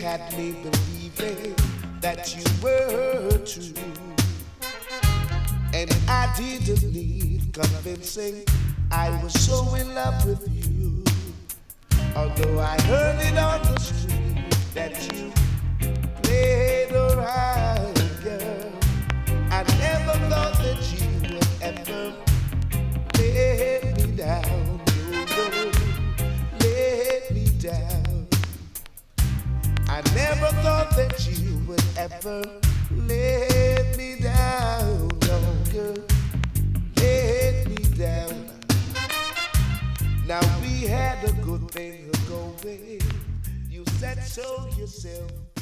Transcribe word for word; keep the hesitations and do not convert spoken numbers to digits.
had me believing that you were true. And I didn't need convincing, I was so in love with you. Although I heard it on the street that you played around, girl, I never thought that you would ever let me down. No, no, let me down. I never thought that you would ever let me down. No, girl, let me down. Now we had a good thing going. You said so yourself.